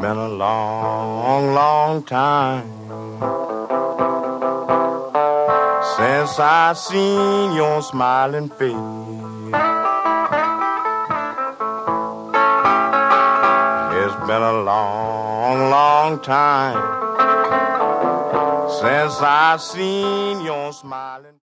been a long, long time since I seen your smiling face. It's been a long, long time since I seen your smiling